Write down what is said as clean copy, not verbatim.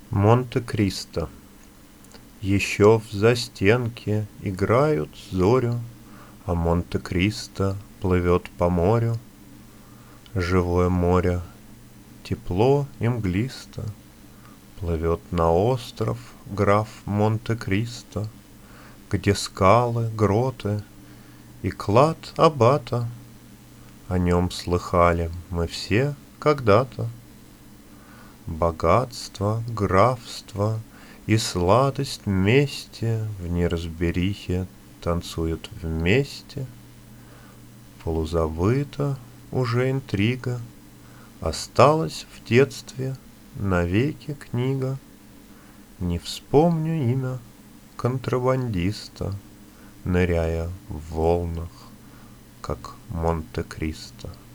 Монте-Кристо. Еще в застенке играют зорю, А Монте-Кристо плывет по морю. Живое море, тепло и мглисто, Плывет на остров граф Монте-Кристо, Где скалы, гроты и клад аббата. О нем слыхали мы все когда-то. Богатство, графство и сладость мести В неразберихе танцуют вместе. Полузабыта уже интрига, Осталась в детстве навеки книга. Не вспомню имя контрабандиста, Ныряя в волнах, как Монте-Кристо.